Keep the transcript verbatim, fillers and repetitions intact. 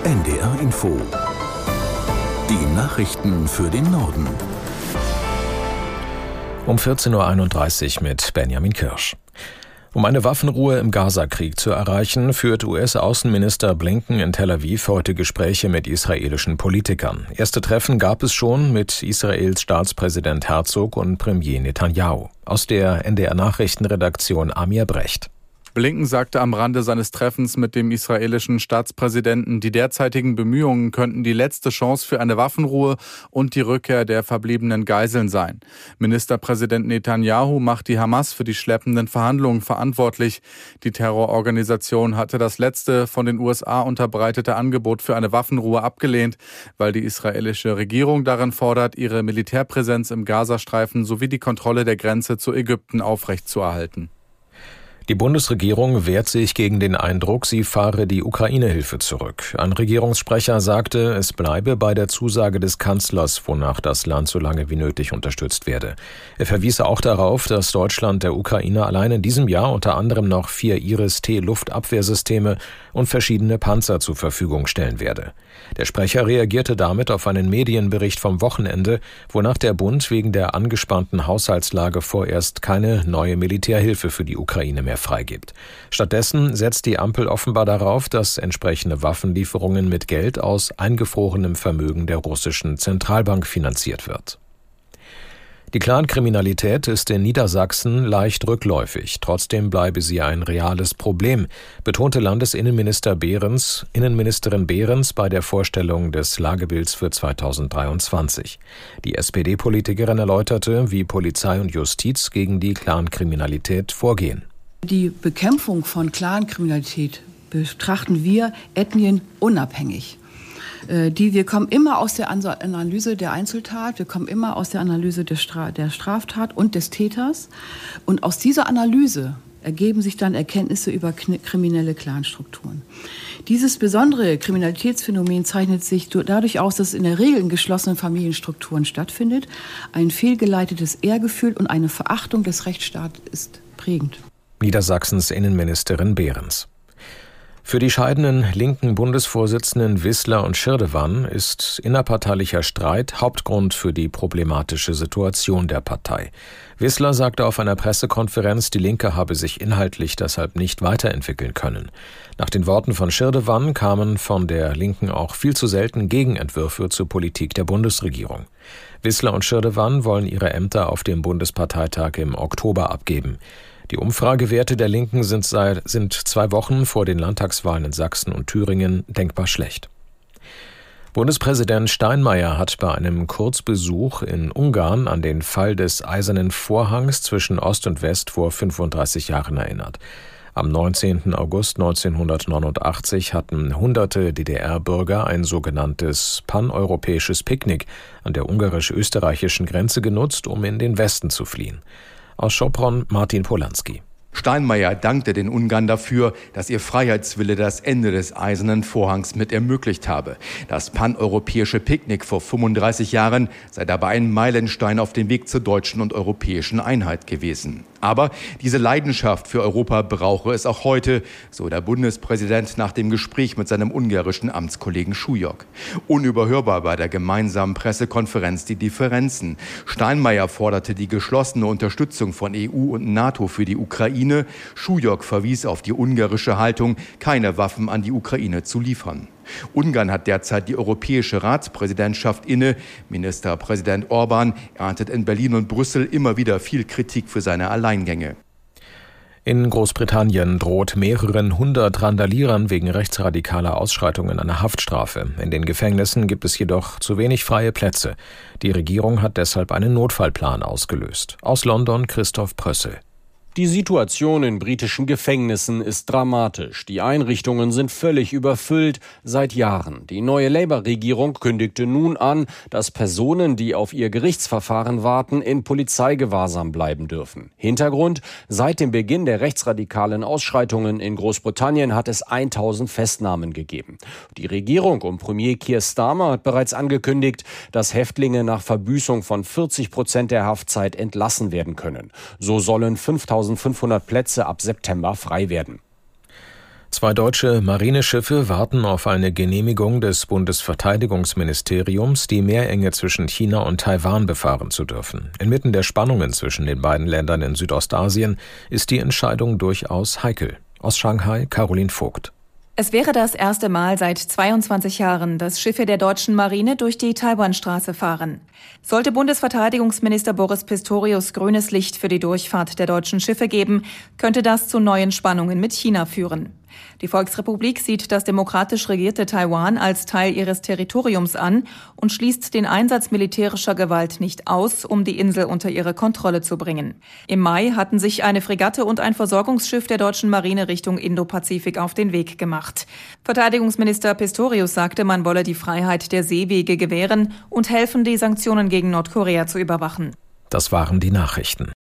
N D R Info. Die Nachrichten für den Norden. Um vierzehn Uhr einunddreißig mit Benjamin Kirsch. Um eine Waffenruhe im Gazakrieg zu erreichen, führt U S-Außenminister Blinken in Tel Aviv heute Gespräche mit israelischen Politikern. Erste Treffen gab es schon mit Israels Staatspräsident Herzog und Premier Netanyahu. Aus der N D R-Nachrichtenredaktion Amir Brecht. Blinken sagte am Rande seines Treffens mit dem israelischen Staatspräsidenten, die derzeitigen Bemühungen könnten die letzte Chance für eine Waffenruhe und die Rückkehr der verbliebenen Geiseln sein. Ministerpräsident Netanyahu macht die Hamas für die schleppenden Verhandlungen verantwortlich. Die Terrororganisation hatte das letzte von den U S A unterbreitete Angebot für eine Waffenruhe abgelehnt, weil die israelische Regierung darin fordert, ihre Militärpräsenz im Gazastreifen sowie die Kontrolle der Grenze zu Ägypten aufrechtzuerhalten. Die Bundesregierung wehrt sich gegen den Eindruck, sie fahre die Ukraine-Hilfe zurück. Ein Regierungssprecher sagte, es bleibe bei der Zusage des Kanzlers, wonach das Land so lange wie nötig unterstützt werde. Er verwies auch darauf, dass Deutschland der Ukraine allein in diesem Jahr unter anderem noch vier Iris-T-Luftabwehrsysteme und verschiedene Panzer zur Verfügung stellen werde. Der Sprecher reagierte damit auf einen Medienbericht vom Wochenende, wonach der Bund wegen der angespannten Haushaltslage vorerst keine neue Militärhilfe für die Ukraine mehr freigibt. Stattdessen setzt die Ampel offenbar darauf, dass entsprechende Waffenlieferungen mit Geld aus eingefrorenem Vermögen der russischen Zentralbank finanziert wird. Die Clankriminalität ist in Niedersachsen leicht rückläufig. Trotzdem bleibe sie ein reales Problem, betonte Landesinnenminister Behrens, Innenministerin Behrens bei der Vorstellung des Lagebilds für zweitausenddreiundzwanzig. Die S P D-Politikerin erläuterte, wie Polizei und Justiz gegen die Clankriminalität vorgehen. Die Bekämpfung von Clankriminalität betrachten wir ethnienunabhängig. Die, wir kommen immer aus der Analyse der Einzeltat, wir kommen immer aus der Analyse der, Stra- der Straftat und des Täters. Und aus dieser Analyse ergeben sich dann Erkenntnisse über kn- kriminelle Clanstrukturen. Dieses besondere Kriminalitätsphänomen zeichnet sich dadurch aus, dass es in der Regel in geschlossenen Familienstrukturen stattfindet. Ein fehlgeleitetes Ehrgefühl und eine Verachtung des Rechtsstaates ist prägend. Niedersachsens Innenministerin Behrens. Für die scheidenden linken Bundesvorsitzenden Wissler und Schirdewan ist innerparteilicher Streit Hauptgrund für die problematische Situation der Partei. Wissler sagte auf einer Pressekonferenz, die Linke habe sich inhaltlich deshalb nicht weiterentwickeln können. Nach den Worten von Schirdewan kamen von der Linken auch viel zu selten Gegenentwürfe zur Politik der Bundesregierung. Wissler und Schirdewan wollen ihre Ämter auf dem Bundesparteitag im Oktober abgeben. Die Umfragewerte der Linken sind seit sind zwei Wochen vor den Landtagswahlen in Sachsen und Thüringen denkbar schlecht. Bundespräsident Steinmeier hat bei einem Kurzbesuch in Ungarn an den Fall des Eisernen Vorhangs zwischen Ost und West vor fünfunddreißig Jahren erinnert. Am neunzehnten August neunzehnhundertneunundachtzig hatten hunderte D D R-Bürger ein sogenanntes paneuropäisches Picknick an der ungarisch-österreichischen Grenze genutzt, um in den Westen zu fliehen. Aus Sopron Martin Polanski. Steinmeier dankte den Ungarn dafür, dass ihr Freiheitswille das Ende des Eisernen Vorhangs mit ermöglicht habe. Das paneuropäische Picknick vor fünfunddreißig Jahren sei dabei ein Meilenstein auf dem Weg zur deutschen und europäischen Einheit gewesen. Aber diese Leidenschaft für Europa brauche es auch heute, so der Bundespräsident nach dem Gespräch mit seinem ungarischen Amtskollegen Schujok. Unüberhörbar bei der gemeinsamen Pressekonferenz die Differenzen. Steinmeier forderte die geschlossene Unterstützung von E U und NATO für die Ukraine. Schujok verwies auf die ungarische Haltung, keine Waffen an die Ukraine zu liefern. Ungarn hat derzeit die europäische Ratspräsidentschaft inne. Ministerpräsident Orban erntet in Berlin und Brüssel immer wieder viel Kritik für seine Alleingänge. In Großbritannien droht mehreren hundert Randalierern wegen rechtsradikaler Ausschreitungen eine Haftstrafe. In den Gefängnissen gibt es jedoch zu wenig freie Plätze. Die Regierung hat deshalb einen Notfallplan ausgelöst. Aus London Christoph Prössel. Die Situation in britischen Gefängnissen ist dramatisch. Die Einrichtungen sind völlig überfüllt seit Jahren. Die neue Labour-Regierung kündigte nun an, dass Personen, die auf ihr Gerichtsverfahren warten, in Polizeigewahrsam bleiben dürfen. Hintergrund: Seit dem Beginn der rechtsradikalen Ausschreitungen in Großbritannien hat es tausend Festnahmen gegeben. Die Regierung um Premier Keir Starmer hat bereits angekündigt, dass Häftlinge nach Verbüßung von vierzig Prozent der Haftzeit entlassen werden können. So sollen fünftausendfünfhundert Plätze ab September frei werden. Zwei deutsche Marineschiffe warten auf eine Genehmigung des Bundesverteidigungsministeriums, die Meerenge zwischen China und Taiwan befahren zu dürfen. Inmitten der Spannungen zwischen den beiden Ländern in Südostasien ist die Entscheidung durchaus heikel. Aus Shanghai, Caroline Vogt. Es wäre das erste Mal seit zweiundzwanzig Jahren, dass Schiffe der deutschen Marine durch die Taiwanstraße fahren. Sollte Bundesverteidigungsminister Boris Pistorius grünes Licht für die Durchfahrt der deutschen Schiffe geben, könnte das zu neuen Spannungen mit China führen. Die Volksrepublik sieht das demokratisch regierte Taiwan als Teil ihres Territoriums an und schließt den Einsatz militärischer Gewalt nicht aus, um die Insel unter ihre Kontrolle zu bringen. Im Mai hatten sich eine Fregatte und ein Versorgungsschiff der deutschen Marine Richtung Indopazifik auf den Weg gemacht. Verteidigungsminister Pistorius sagte, man wolle die Freiheit der Seewege gewähren und helfen, die Sanktionen gegen Nordkorea zu überwachen. Das waren die Nachrichten.